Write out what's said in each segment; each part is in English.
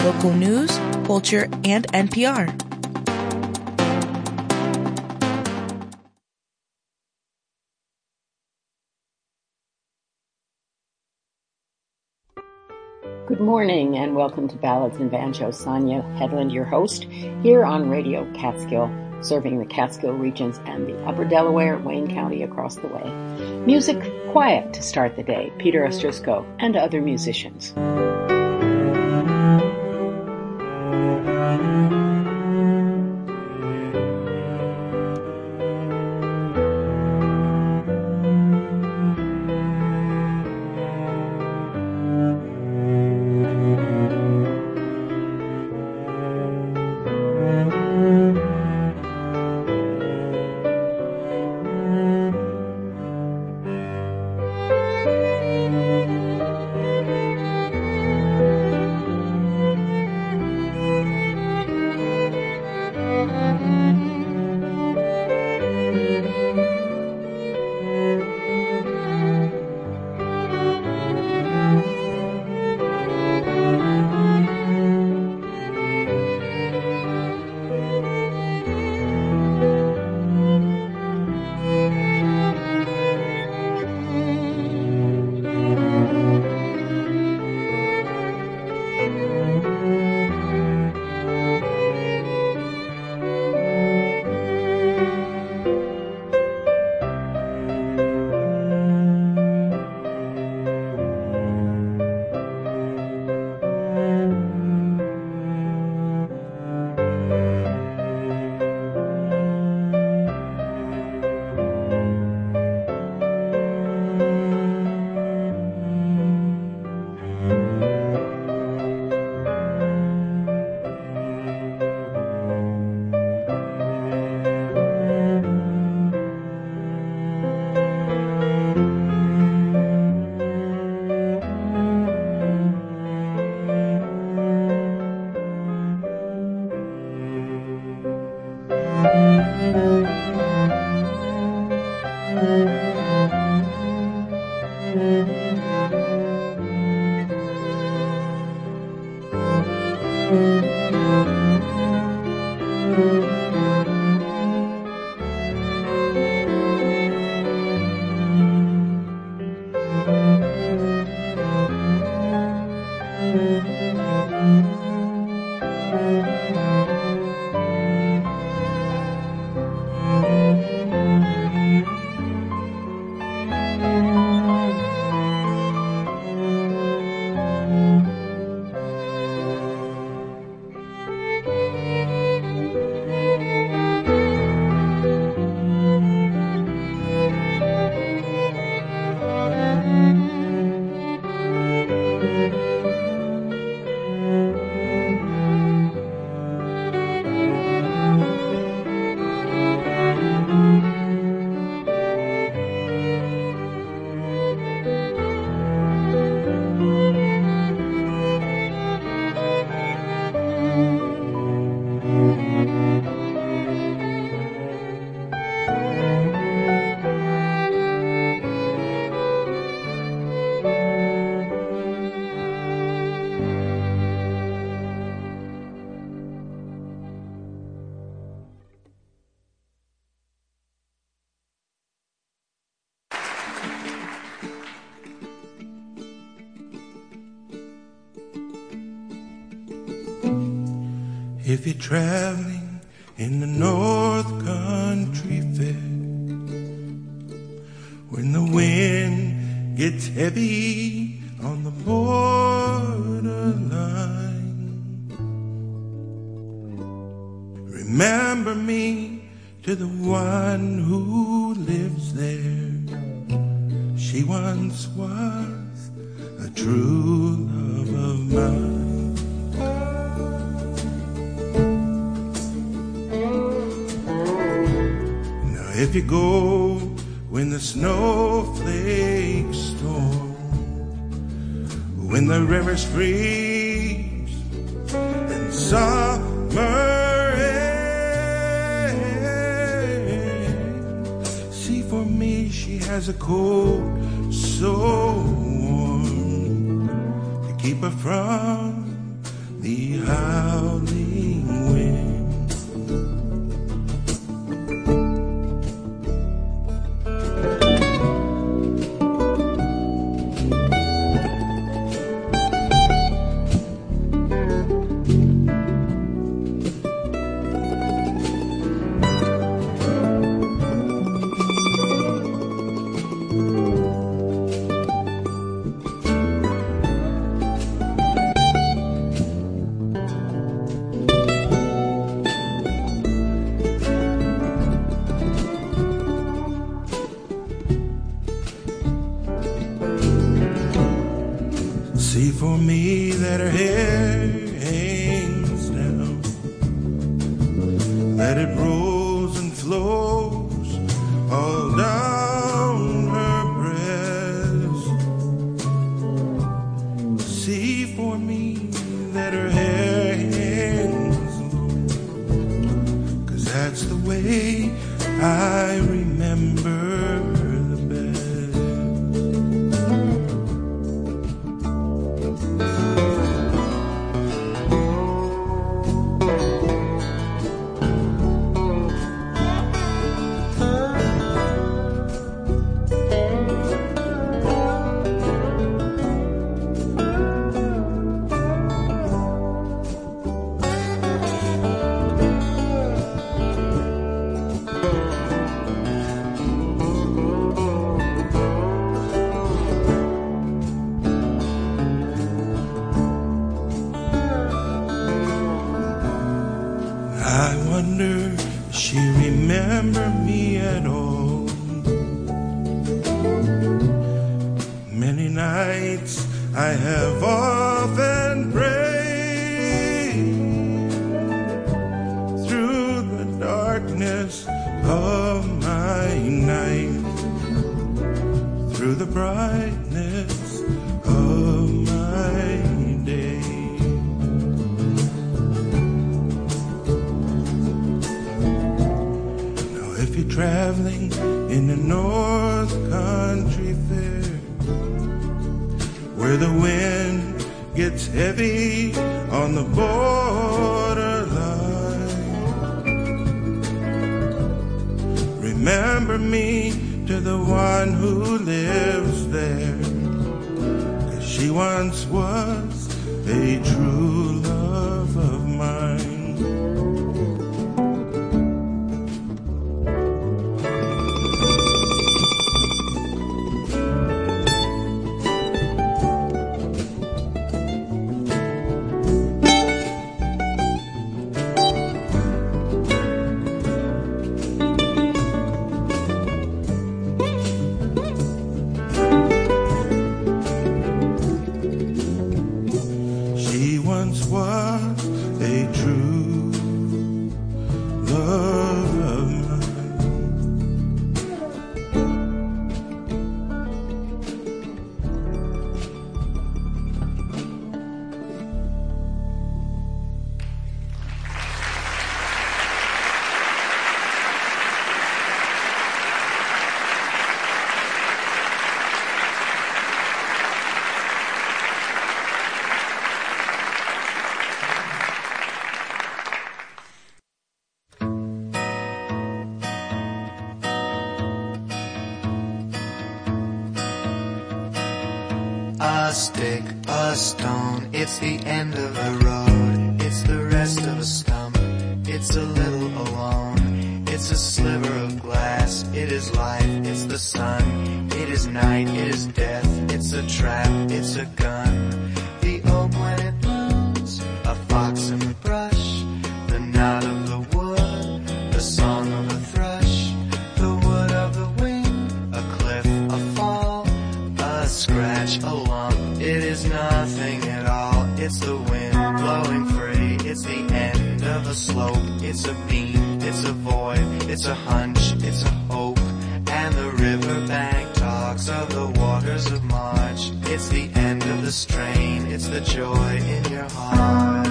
local news, culture, and NPR. Good morning and welcome to Ballads and Banjos. Sonia Headland, your host, here on Radio Catskill, serving the Catskill regions and the Upper Delaware, Wayne County across the way. Music quiet to start the day, Peter Ostrisco and other musicians. If you're traveling in the North Country Fair, when the wind gets heavy on the borderline, remember me to the one who lives there. She once was a true love of mine. If you go when the snowflakes storm, when the rivers freeze and summer ends, see, for me she has a coat so warm to keep her from the hair hangs down, that it rolls and flows all down her breast. See for me that her hair hangs low, 'cause that's the way I remember the best. She remember me at all. Many nights I have often prayed through the darkness of my night, through the brightness of my day. Traveling in the North Country Fair, where the wind gets heavy on the borderline, remember me to the one who lives there, 'cause she once was a true love of mine. A stick, a stone, it's the end of the road. It's the rest of a stump, it's a little alone. It's a sliver of glass, it is life, it's the sun. It is night, it is death, it's a trap, it's a gun. The oak when it blooms, a fox in the brush. The knot of the wood, the song of the thrush. The wood of the wing, a cliff, a fall. A scratch, a lump, it is nothing at all. It's the wind blowing free, it's the end of a slope. It's a beam, it's a void, it's a hunch, it's a hope. And the riverbank talks of the waters of March. It's the end of the strain, it's the joy in your heart.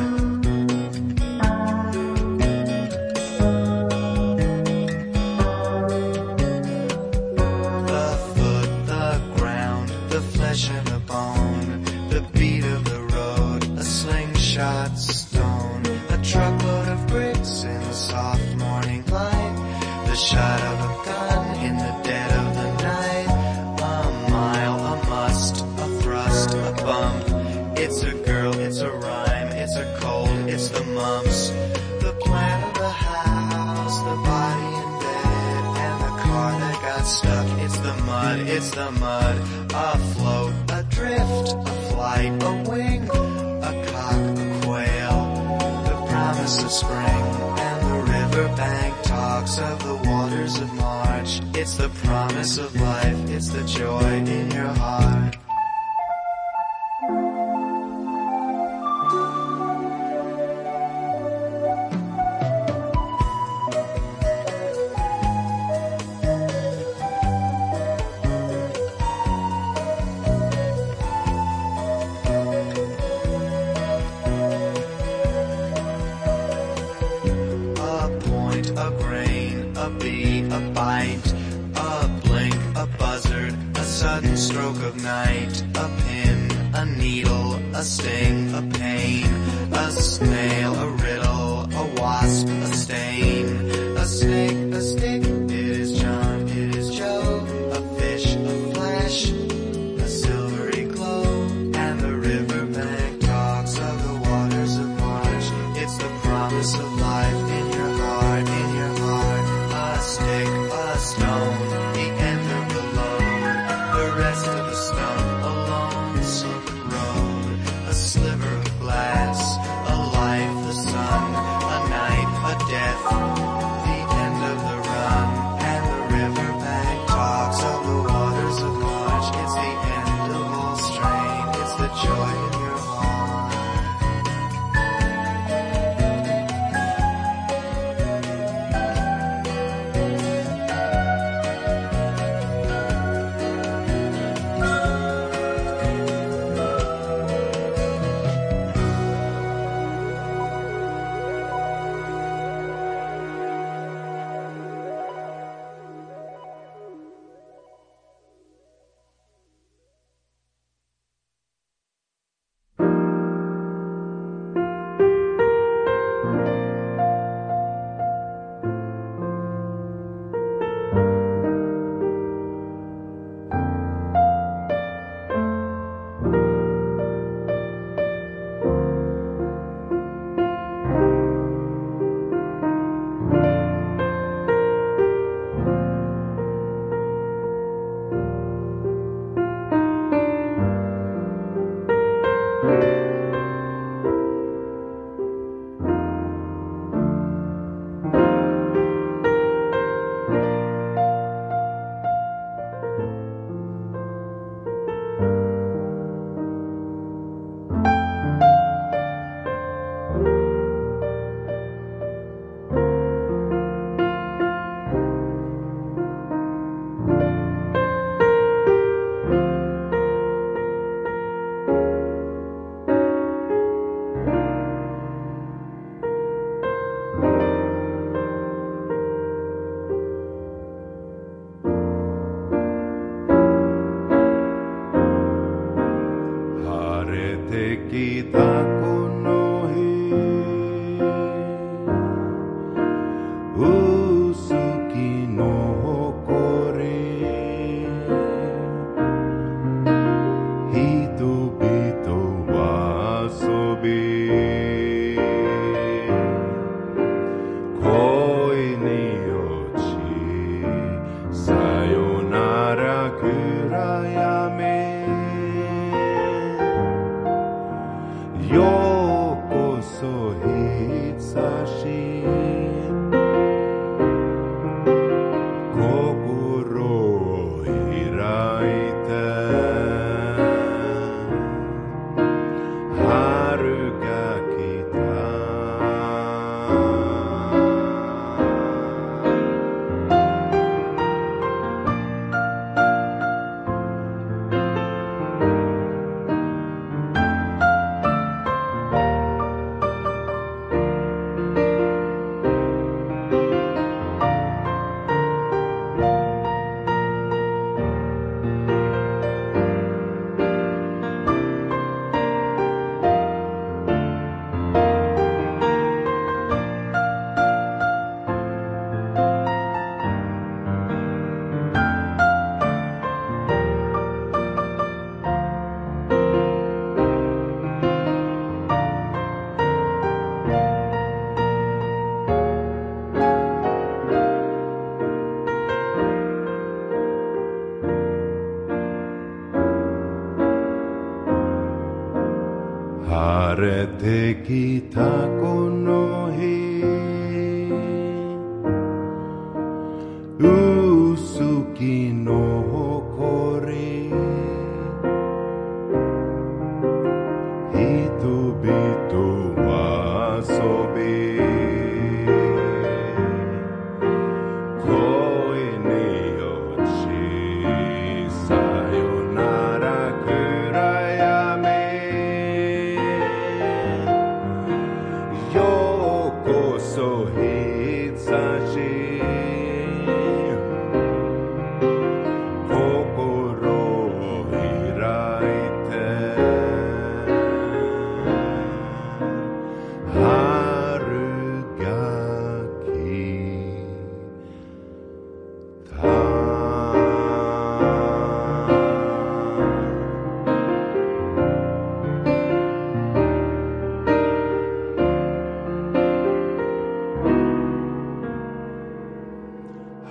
The foot, the ground, the flesh and the bone. The beat of the road, a slingshot stone. A truckload of bricks in the soft morning light. The shot of a gun in the dead of the night. A mile, a must, a thrust, a bump. It's a girl, it's a rhyme, it's a cold, it's the mumps. The plan of the house, the body in bed, and the car that got stuck. It's the mud, it's the mud. A float, adrift, a flight, a wing, a cock, a quail. The promise of spring, and the riverbank talks of the waters of March. It's the promise of life, it's the joy in your heart. night, a pin, a needle, a sting, a pain, a snail, a riddle, a wasp, a stain, a snake, a stick, it is John, it is Joe, a fish, a flash, a silvery glow, and the riverbank talks of the waters of March. It's the promise of life in your heart, in your heart. A stick, a stone, the end of the load, the rest of the stump, a lonesome road, a sliver of glass, a life, the sun, a night, a death, the end of the run, and the riverbank talks of the waters of March. It's the end of all strain, it's the joy in your heart.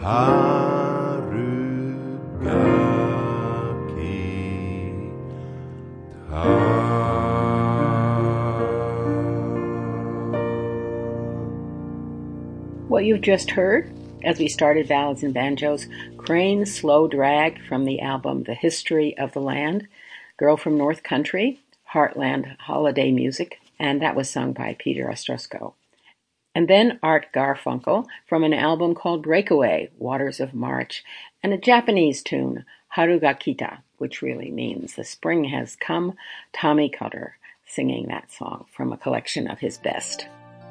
Harugaki Ta. What you've just heard, as we started Ballads and Banjos, Crane's Slow Drag from the album The History of the Land, Girl from North Country, Heartland Holiday Music, and that was sung by Peter Ostrowski. And then Art Garfunkel from an album called Breakaway, Waters of March, and a Japanese tune, Harugakita, which really means the spring has come, Tommy Cutter singing that song from a collection of his best.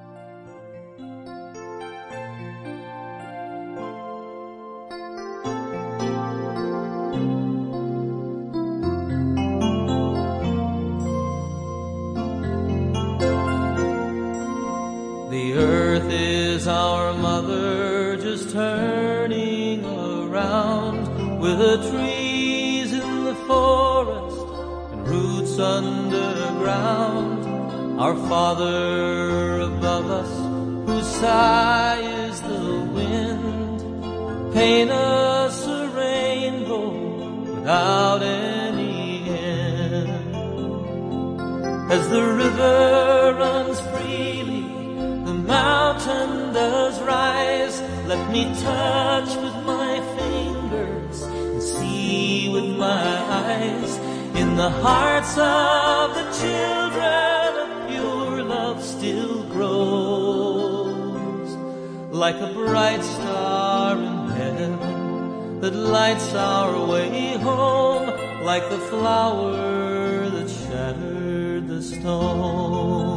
The earth is our mother, just turning around, with the trees in the forest and roots underground. Our Father above us, whose sigh is the wind, paint us a rainbow without any end. As the river runs freely, the mountain does rise. Let me touch with my fingers and see with my eyes. In the hearts of the children, a pure love still grows, like a bright star in heaven that lights our way home, like the flower that shattered the stone.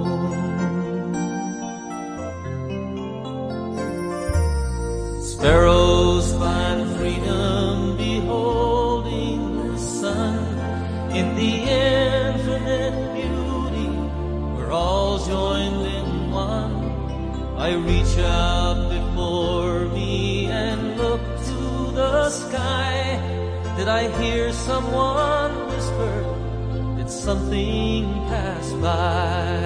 Sparrows find freedom beholding the sun in the infinite beauty. We're all joined in one. I reach out before me and look to the sky. Did I hear someone whisper? Did something pass by?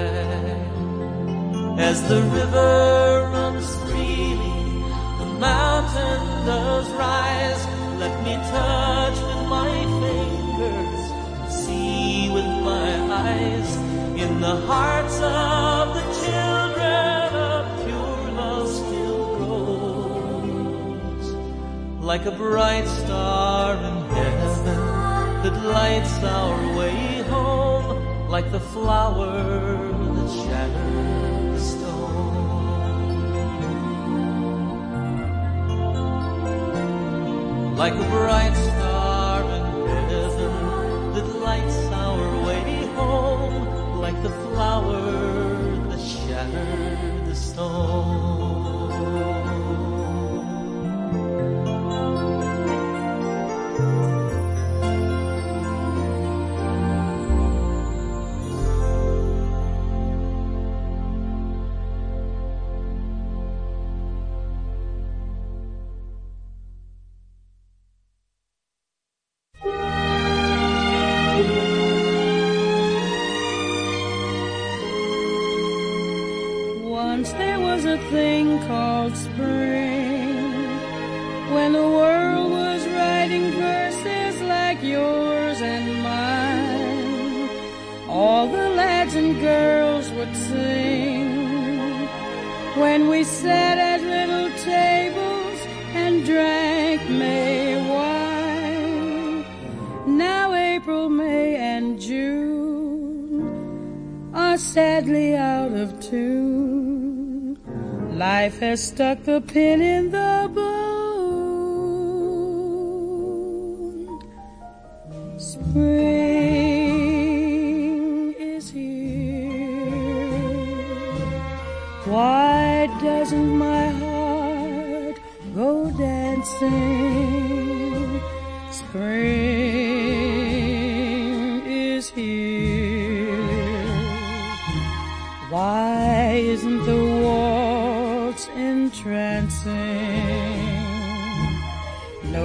As the river runs freely, the mountain does rise. Let me touch with my fingers, see with my eyes. In the hearts of the children, a pure love still grows, like a bright star in heaven that lights our way home, like the flower that shattered the stone. Like a bright star in heaven that lights our way home, like the flower that shattered the stone. Once there was a thing called spring, when the world was writing verses like yours and mine. All the lads and girls would sing when we sat at little tables and drank May wine. Now April, May, and June are sadly out of tune. Life has stuck the pin in the bone. Spring is here. Why doesn't my heart go dancing? Spring is here. Why isn't the waltz entrancing? No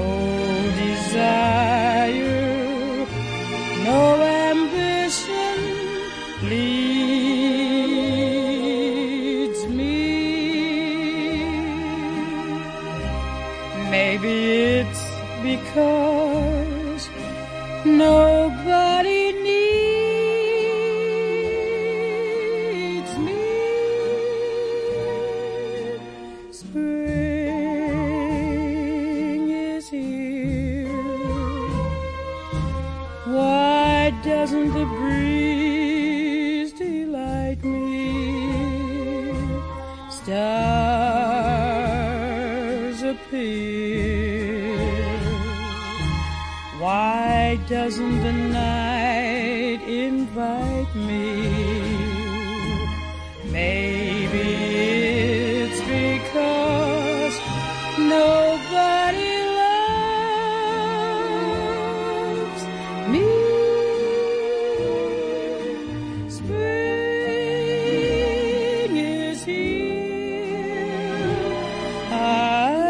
desire, no ambition leads me. Maybe it's because nobody needs me. Spring is here. Why doesn't the breeze delight me? Stars appear. Why doesn't the night invite me? Maybe it's because nobody loves me. Spring is here. I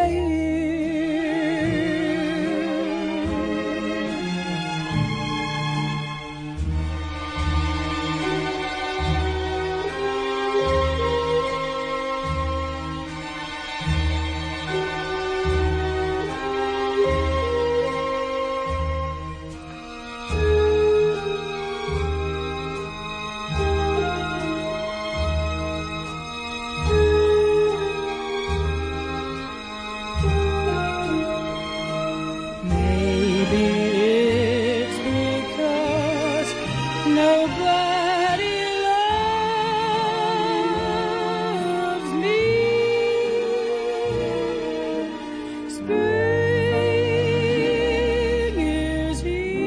Maybe it's because nobody loves me. Spring is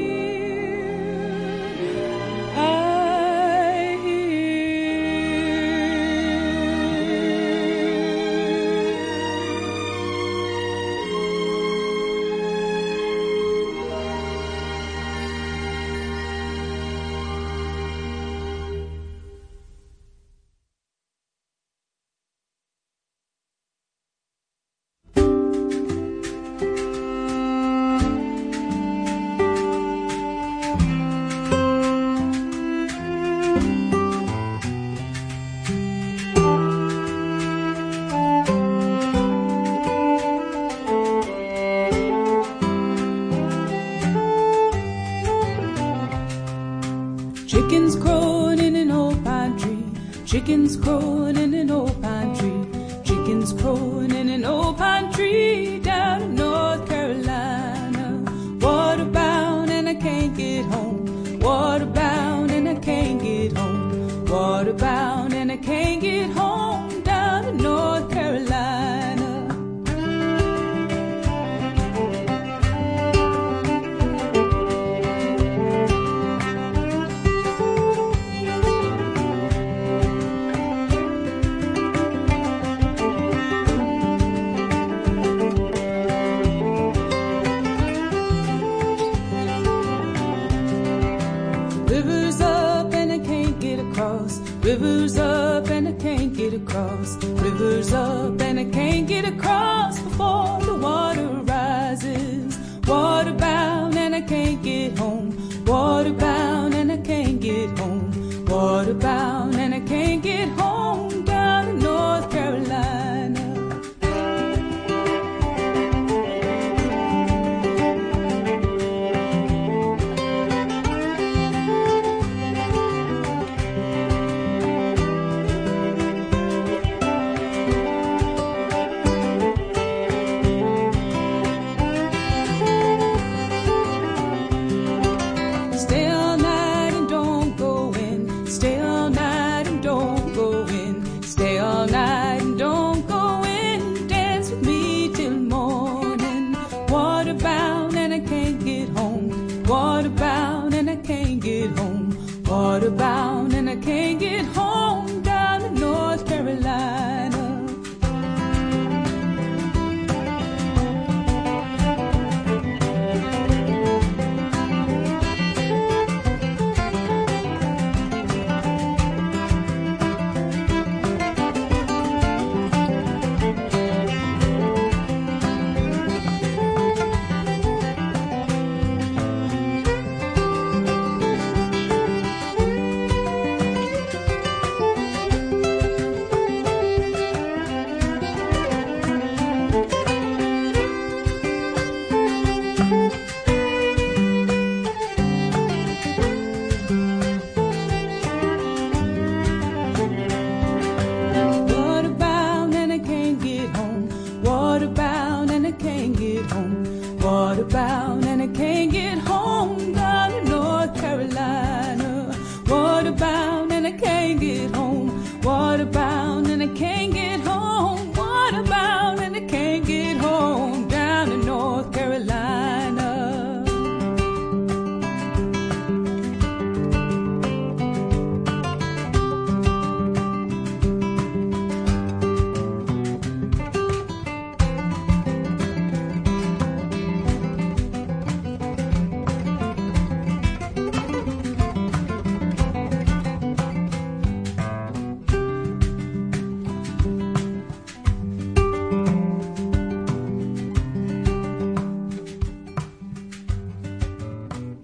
here. I Chickens crowing in an old pine tree. Chickens crowing in an old pine tree. Chickens crowing in an old pine tree down in North Carolina. Waterbound and I can't get home. Waterbound and I can't get home. Waterbound and I can't get home down in North Carolina. Rivers up and I can't get across. Rivers up and I can't get across. Rivers up and I can't get across before the water rises. Waterbound and I can't get home. Waterbound and I can't get home. Waterbound and I can't get home down in North Carolina.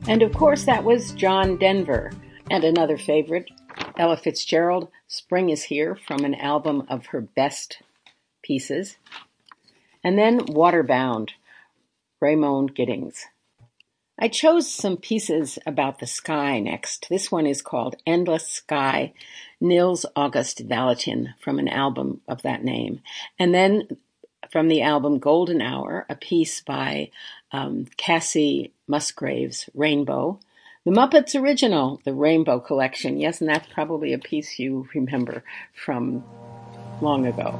And of course, that was John Denver. And another favorite, Ella Fitzgerald, Spring is Here, from an album of her best pieces. And then Waterbound, Raymond Giddings. I chose some pieces about the sky next. This one is called Endless Sky, Nils August Valentin, from an album of that name. And then from the album Golden Hour, a piece by Cassie Musgraves, Rainbow. The Muppets original, the Rainbow Collection. Yes, and that's probably a piece you remember from long ago.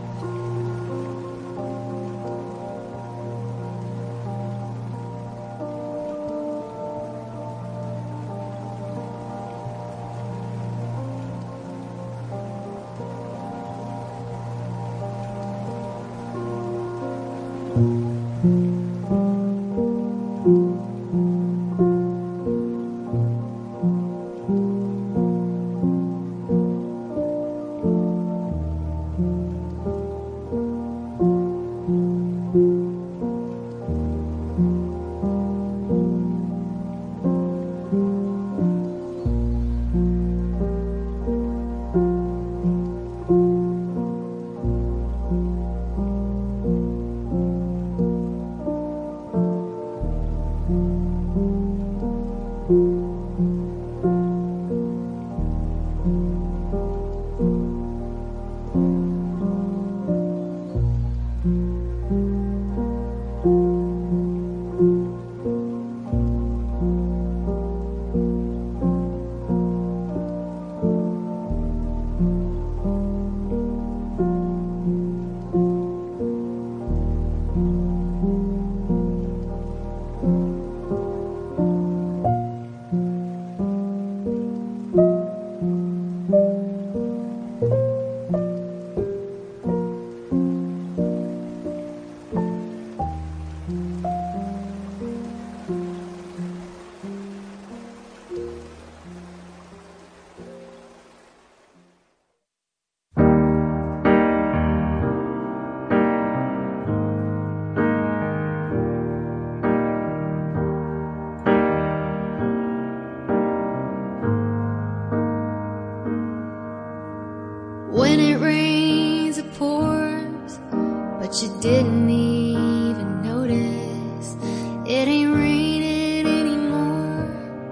When it rains, it pours, but you didn't even notice. It ain't raining anymore.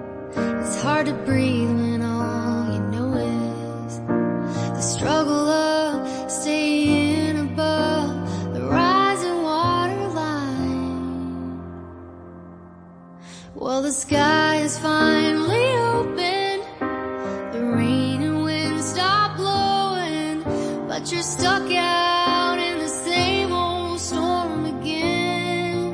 It's hard to breathe when all you know is the struggle of staying above the rising water line. Well, the sky is finally open. The rain and wind stop blowing, but you're stuck out in the same old storm again.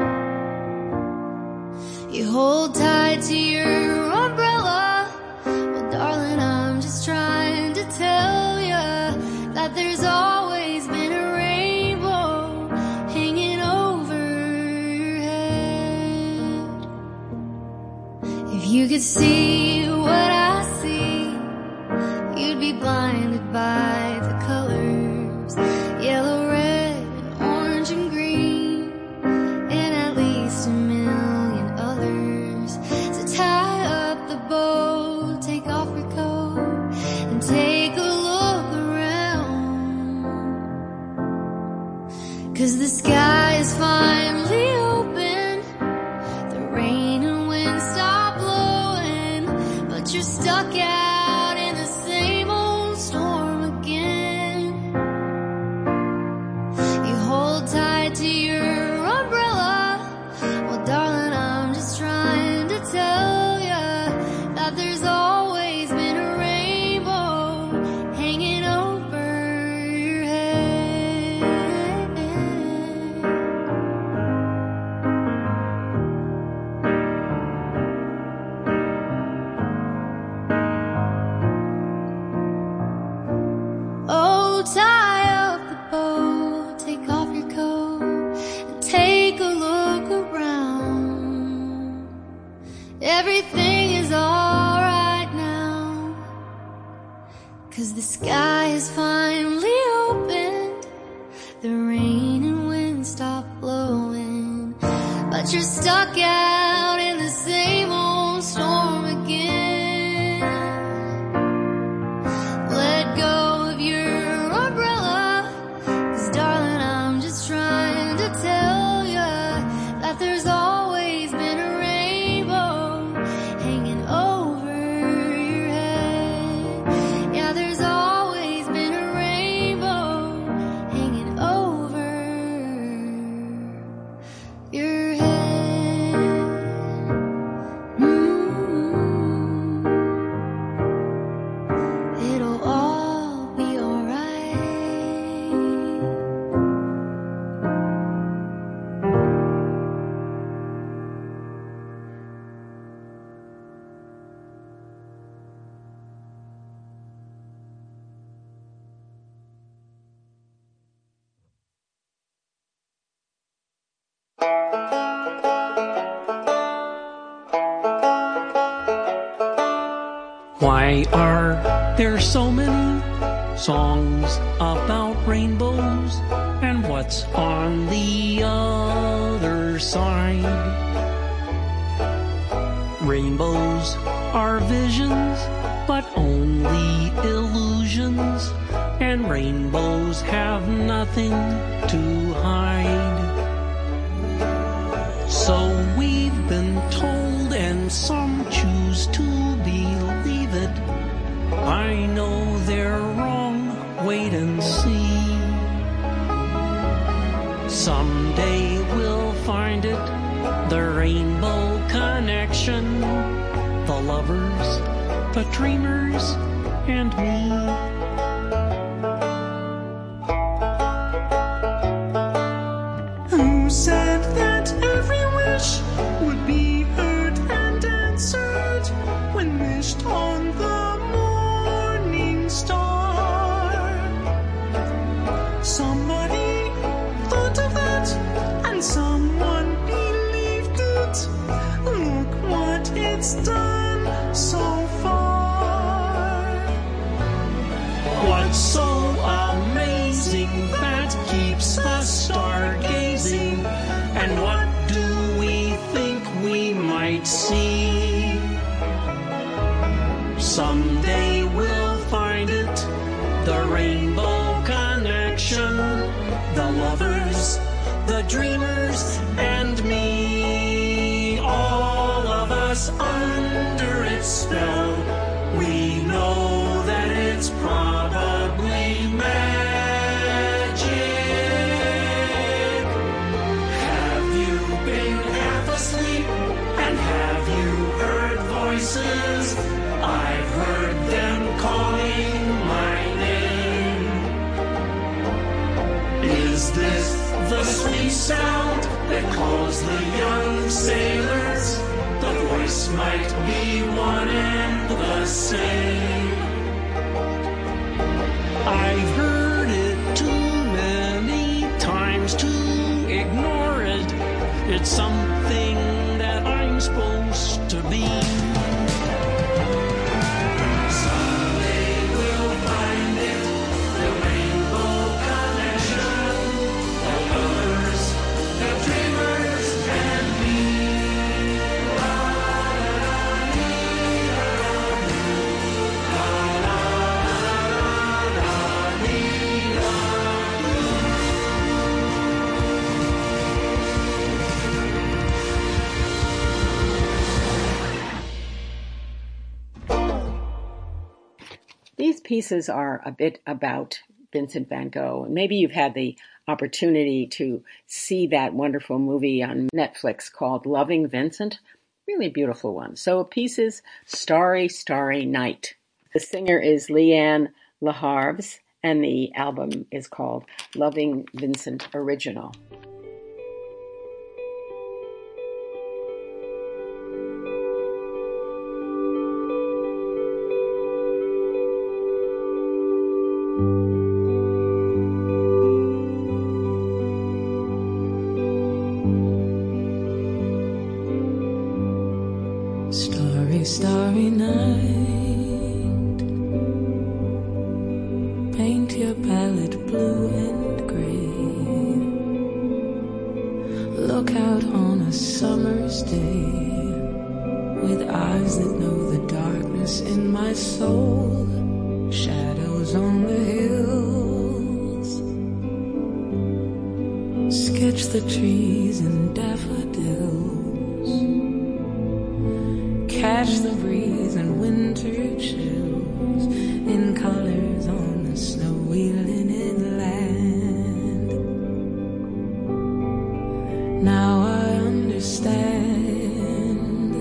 You hold tight to your umbrella. Well, darling, I'm just trying to tell you that there's always been a rainbow hanging over your head. If you could see what I see, you'd be blinded by the colors, yellow, red, orange, and green, and at least a million others. So tie up the boat, take off your coat, and take a look around. 'Cause the sky is finally open. The rain and wind stop blowing, but you're stuck out in the same old storm again. You hold tight to your umbrella. Well, darling, I'm just trying to tell you that there's always been a rainbow hanging over your head. Oh, tie up the boat, take off your coat, and take a look around. Everything is alright now, 'cause the sky is finally opened. The rain and wind stop blowing, but you're stuck out in the same old storm Why are there so many songs about rainbows? And what's on the other side? Rainbows are visions, but only illusions. And rainbows have nothing to hide. So we've been told, and some choose to believe it. I know they're wrong, wait and see. Someday we'll find it, the rainbow connection. The lovers, the dreamers, and me. Who said that every wish would be heard and answered when wished on the morning star? Somebody thought of that and someone believed it. Look what it's done so far. What's so amazing that keeps us stargazing? And what do we think we might see? Someday we'll find it, the rainbow connection. The lovers, the dreamers, and me. All of us under its spell. We know that it's probably magic. Have you been half asleep? And have you heard voices? I've heard them calling my name. Is this the sweet sound that calls the young sailors? The voice might be one and the same. I've heard it too many times to ignore it. It's something that I'm supposed to be. Someday we'll find it, the rainbow connection. The lovers, the dreamers, and me. These pieces are a bit about Vincent van Gogh. Maybe you've had the opportunity to see that wonderful movie on Netflix called Loving Vincent. Really beautiful one. So a piece is Starry, Starry Night. The singer is Leanne LaHarves, and the album is called Loving Vincent Original. Starry, starry night, paint your palette blue and gray. Look out on a summer's day with eyes that know the darkness in my soul. Shadows on the hills, sketch the trees and daffodils. Catch the breeze and winter chills in colors on the snowy linen land. Now I understand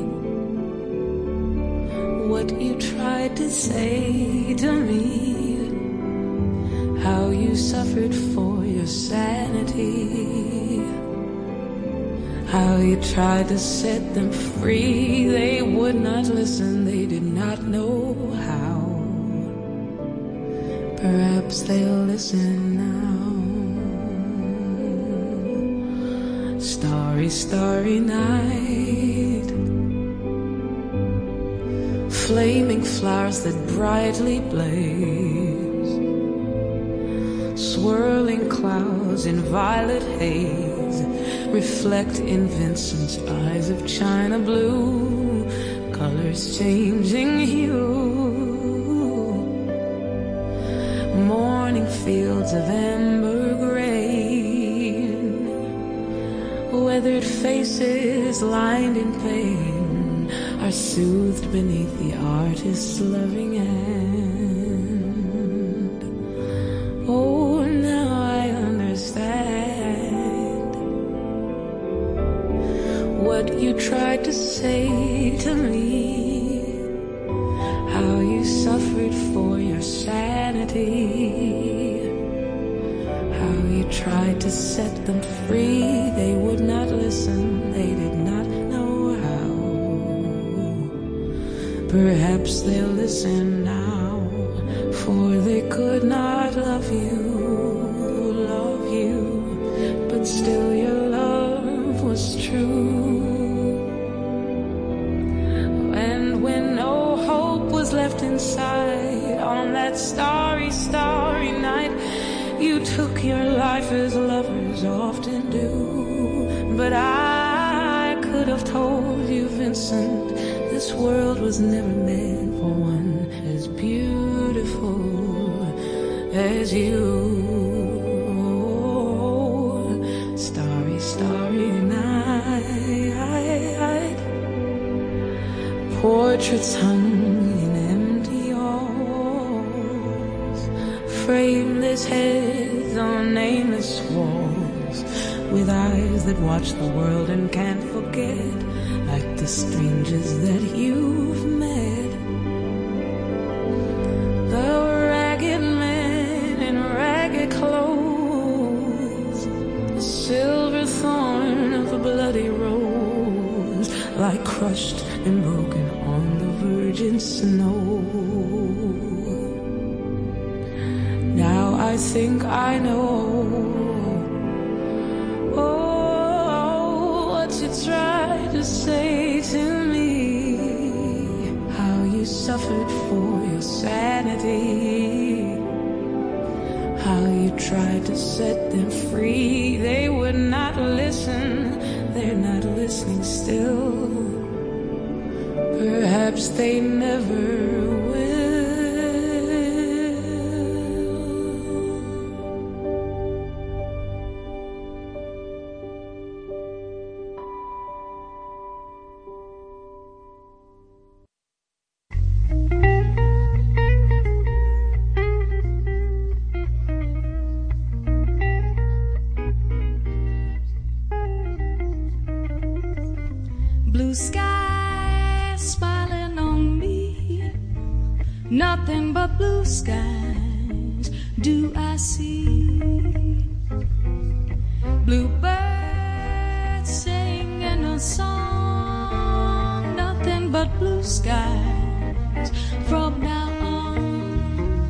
what you tried to say to me, how you suffered for your sanity, how you tried to set them free. They would not listen, they did not know how. Perhaps they'll listen now. Starry, starry night, flaming flowers that brightly blaze, swirling clouds in violet haze reflect in Vincent's eyes of china blue, colors changing hue. Morning fields of amber grain, weathered faces lined in pain are soothed beneath the artist's loving hand. Oh, now I understand what you tried to say to me, how you suffered for your sanity, how you tried to set them free. They would not listen, they did not know how. Perhaps they'll listen now, for they could not love you, but still your love was true. And when no hope was left inside on that starry, starry night, you took your life as lovers often do. But I could have told you, Vincent, this world was never meant for one as beautiful as you. Starry, starry night, portraits hung in empty halls, frameless heads on nameless walls, with eyes that watch the world and can't forget, like the strangers that you've met. The ragged men in ragged clothes, the silver thorn of the bloody rose, like crushed and broken on the virgin snow. Now I think I know, oh, what you tried to say to me, how you suffered for your sanity, how you tried to set them free. They would not listen, they're not listening still. Perhaps they never will. Blue sky smiling on me, nothing but blue skies do I see. Bluebirds singing a song, nothing but blue skies from now on.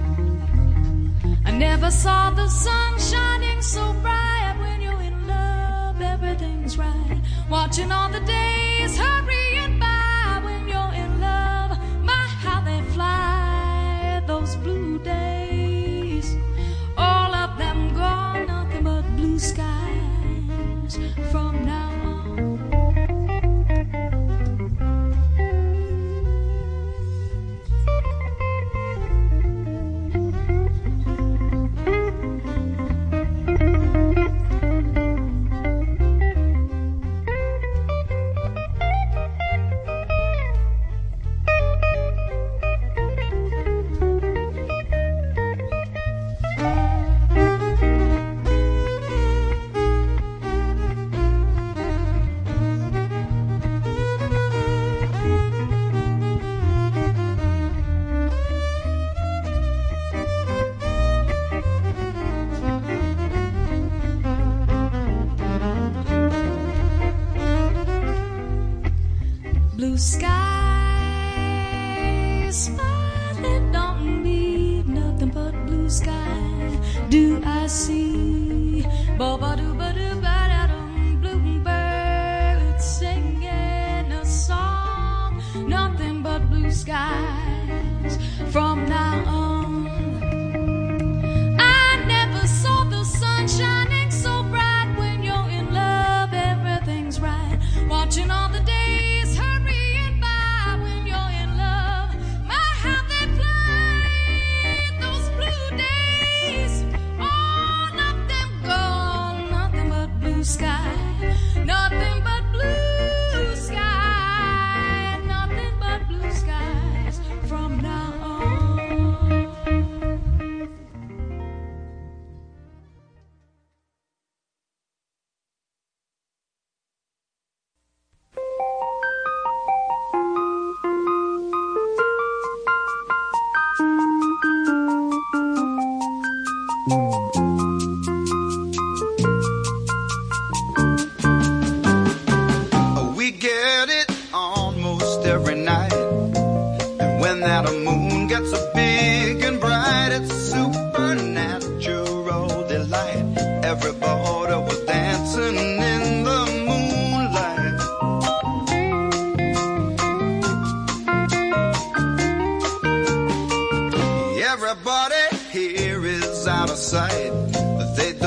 I never saw the sun shining so bright. When you're in love, everything's right. Watching all the days hurrying by. When you're in love, my how they fly. Those blue days, all of them gone, nothing but blue skies from now on. Blue skies smiling on me, nothing but blue sky do I see. Ba-ba-doo-ba-doo-ba-da-dum, bluebirds singing a song, nothing but blue sky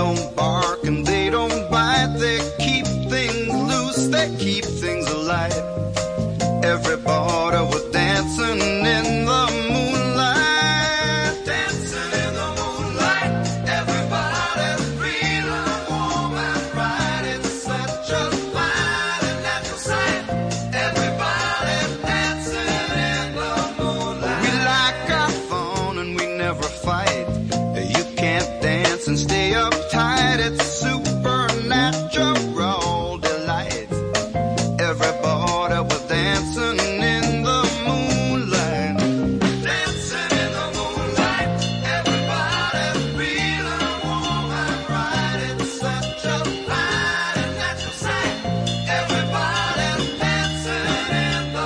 don't bark and they don't bite. They keep things loose, they keep things alive. Everybody was dancing in the moonlight, dancing in the moonlight. Everybody's feeling warm and bright. It's such a fine and natural sight. Everybody's dancing in the moonlight. We like our fun and we never fight. You can't dance and stay uptight. It's supernatural delight. Everybody was dancing in the moonlight, dancing in the moonlight. Everybody's feeling warm and bright. It's such a fine and natural sight. Everybody's dancing in the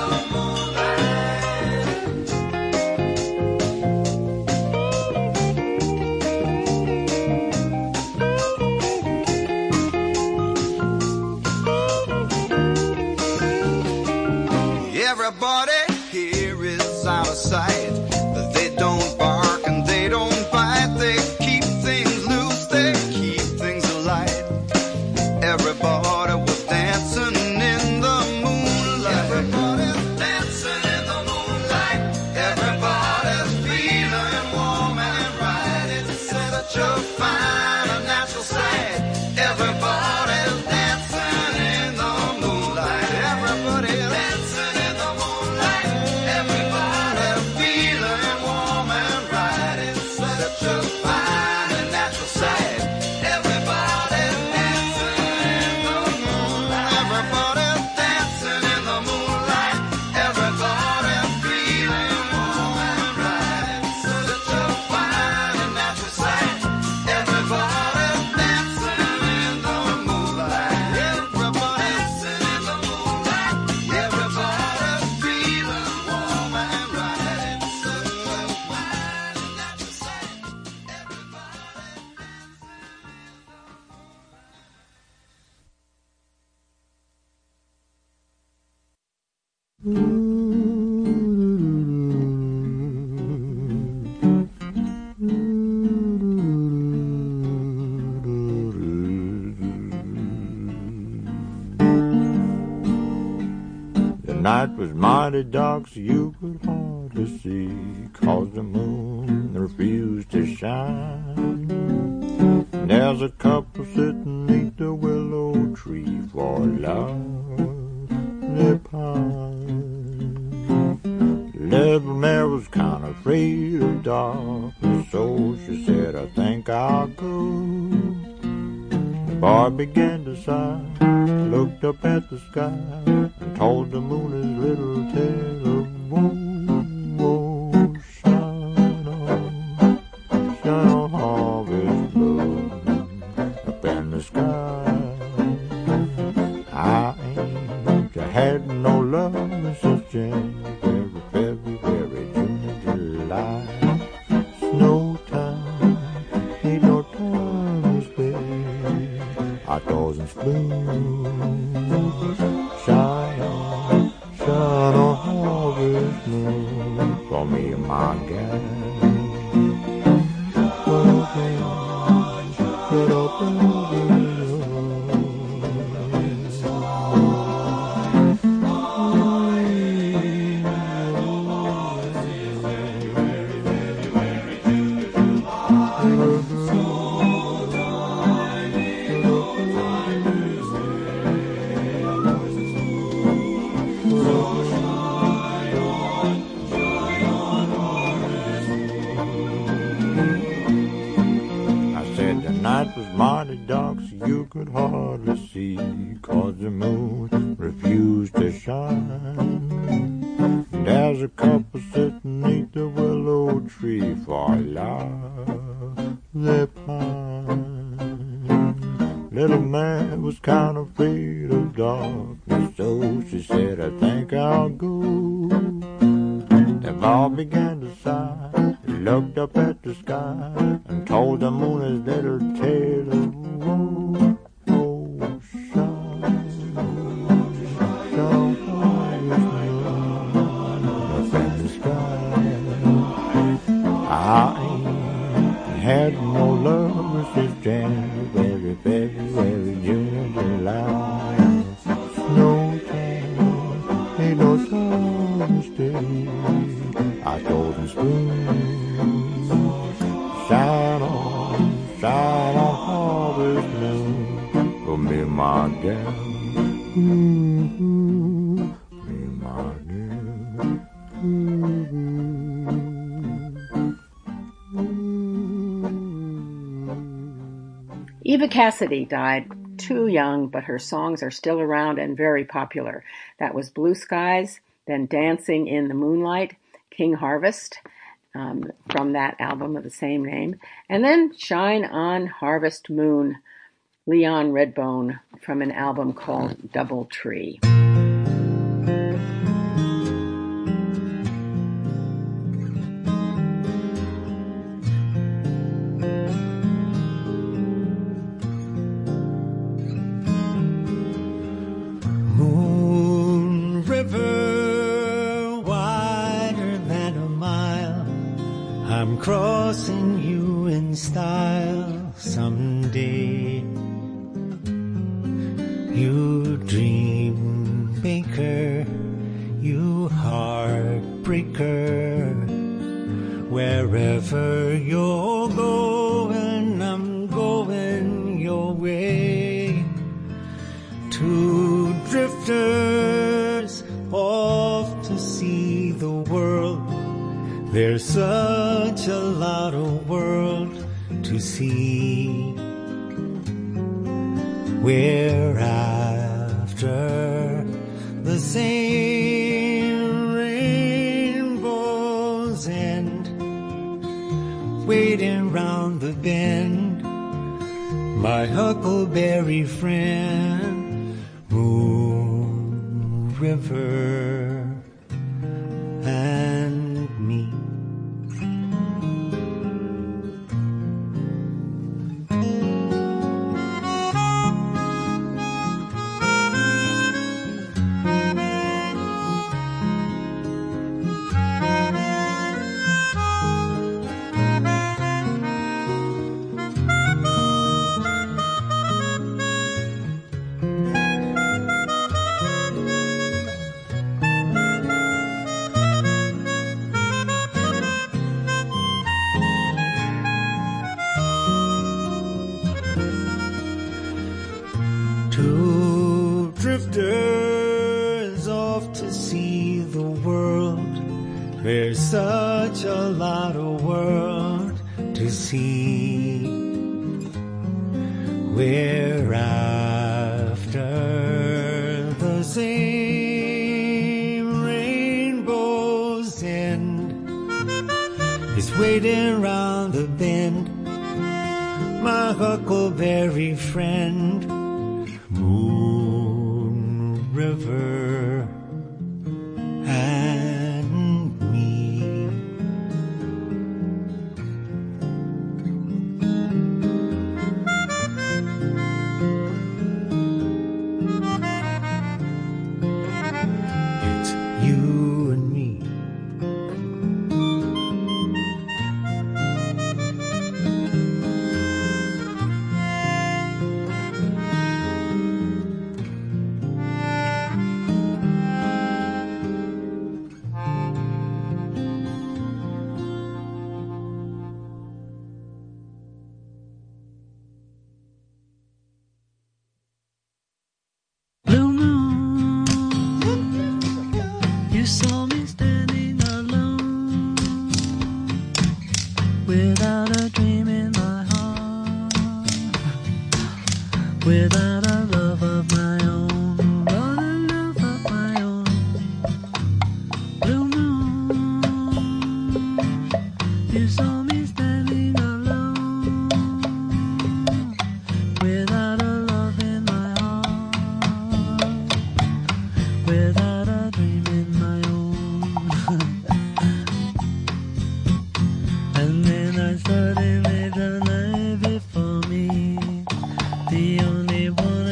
Everybody here is out of sight. They don't bark and they don't bite. They keep things loose, they keep things alive. Everybody was dancing in the moonlight. Everybody's dancing in the moonlight. Everybody's feeling warm and bright. It's such a fine and natural sight. Everybody's dancing in the moonlight. Everybody's dancing in the moonlight. Everybody's feeling warm and bright. It's such a fine and natural sight. Everybody's dancing in the moonlight. Everybody's dancing in the moonlight. Everybody's feeling warm and bright. It's such a fine and natural sight. Everybody's dancing in the moonlight. Everybody's dancing in the moonlight. Everybody's feeling warm and bright. It's such a fine and natural sight. The night was mighty dark, so you could hardly see, 'cause the moon refused to shine. And there's a couple sitting neath the willow tree, for love they pine. Little Mary was kind of afraid of darkness, so she said, I think I'll go. The boy began to sigh, looked up at the sky, and told the moon his little tale of woe. Woe, shine on harvest moon up in the sky. I ain't had no love since January, February, June, and July. Snow time, ain't no time to spare. Outdoors in spring, shine on harvest moon for me and my gal. Mighty dark, so you could hardly see, 'cause the moon refused to shine. There's a couple sitting neath the willow tree, for love they pine. Little man was kind of afraid of darkness, so she said, I think I'll go. The boy began to sigh, looked up at the sky, and told the moon his little tale of woe. Oh, shine up in the sky. I ain't had no love since January. January, February, June, July. No time, ain't no time to stay. October and spring, shine on harvest moon. For me, my gal, me, my gal. Eva Cassidy died too young, but her songs are still around and very popular. That was Blue Skies, then Dancing in the Moonlight, King Harvest, from that album of the same name, and then Shine on Harvest Moon, Leon Redbone, from an album called Double Tree. Crossing you in style someday. You dream maker, you heartbreaker. Wherever you're going, I'm going your way. Two drifters off to see the world. There's such a lot of world to see. We're after the same rainbow's end, waiting round the bend, my huckleberry friend. Moon River and me. Two drifters off to see the world. There's such a lot of world to see. We're after the same rainbow's end. It's waiting round the bend, my huckleberry friend. Moon River and me. It's you and me. Blue moon, you saw me standing alone, without a dream in my heart, without a love of my own, not a love of my own. Blue moon, you saw me standing alone, without a love in my heart, without a dream in my own. And then I suddenly the night before me, the only one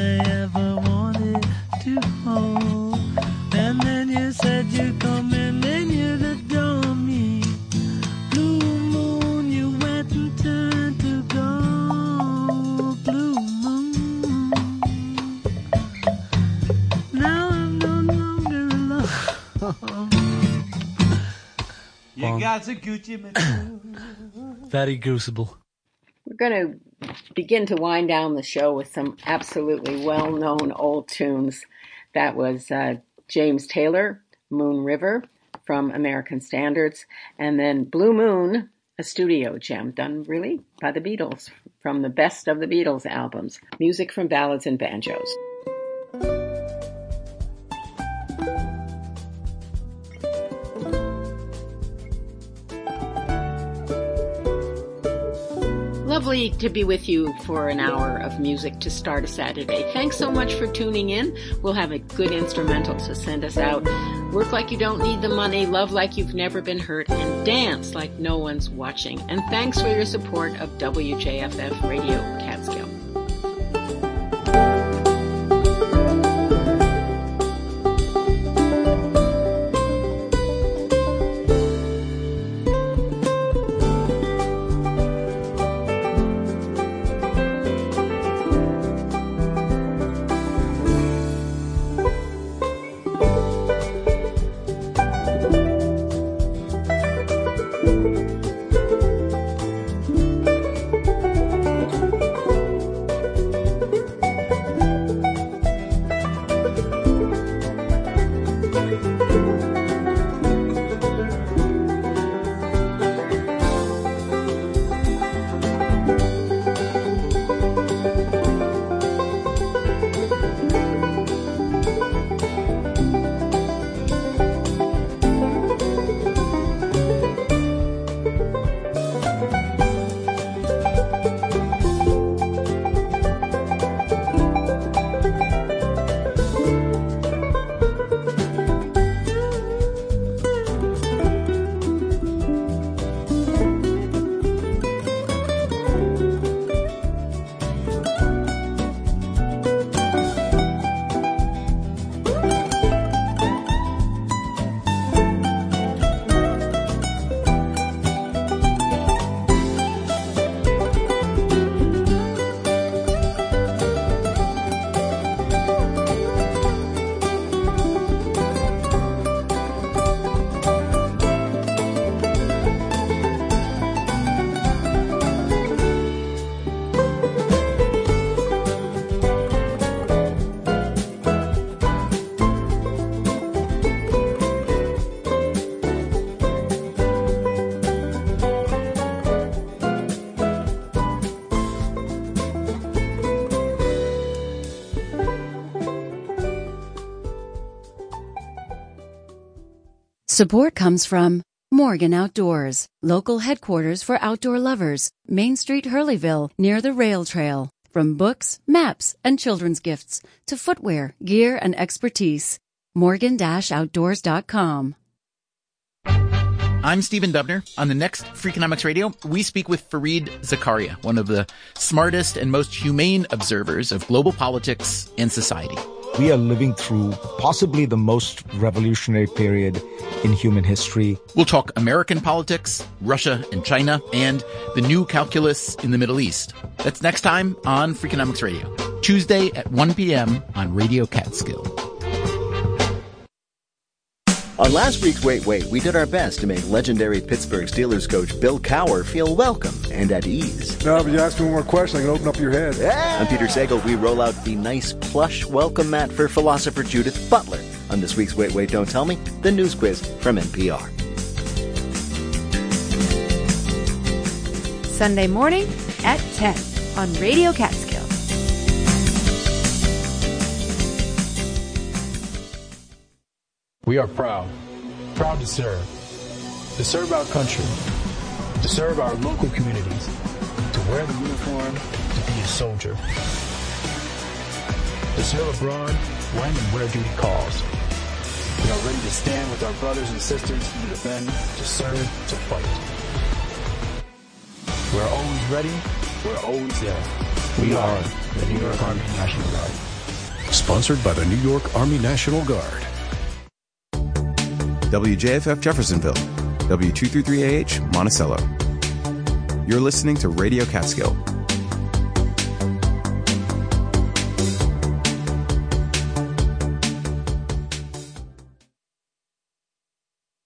got a Gucci man. Very crucible. We're going to begin to wind down the show with some absolutely well-known old tunes. That was James Taylor, Moon River, from American Standards, and then Blue Moon, a studio gem done really by the Beatles, from the Best of the Beatles albums, music from Ballads and Banjos. Lovely to be with you for an hour of music to start a Saturday. Thanks so much for tuning in. We'll have a good instrumental to send us out. Work like you don't need the money, love like you've never been hurt, and dance like no one's watching. And thanks for your support of WJFF Radio Catskill. Support comes from Morgan Outdoors, local headquarters for outdoor lovers, Main Street, Hurleyville, near the rail trail. From books, maps, and children's gifts to footwear, gear, and expertise. Morgan-Outdoors.com. I'm Stephen Dubner. On the next Freakonomics Radio, we speak with Fareed Zakaria, one of the smartest and most humane observers of global politics and society. We are living through possibly the most revolutionary period in human history. We'll talk American politics, Russia and China, and the new calculus in the Middle East. That's next time on Freakonomics Radio, Tuesday at 1 p.m. on Radio Catskill. On last week's Wait, Wait, we did our best to make legendary Pittsburgh Steelers coach Bill Cowher feel welcome and at ease. No, but you ask me one more question, I can open up your head. Yeah. I'm Peter Sagal. We roll out the nice plush welcome mat for philosopher Judith Butler on this week's Wait, Wait, Don't Tell Me, the news quiz from NPR. Sunday morning at 10 on Radio Catskill. We are proud to serve our country, to serve our local communities, to wear the uniform, to be a soldier, to serve abroad when and where duty calls. We are ready to stand with our brothers and sisters to defend, to serve, to fight. We're always ready, we're always there. We are the New York Army National Guard. Sponsored by the New York Army National Guard. WJFF Jeffersonville, W233AH Monticello. You're listening to Radio Catskill,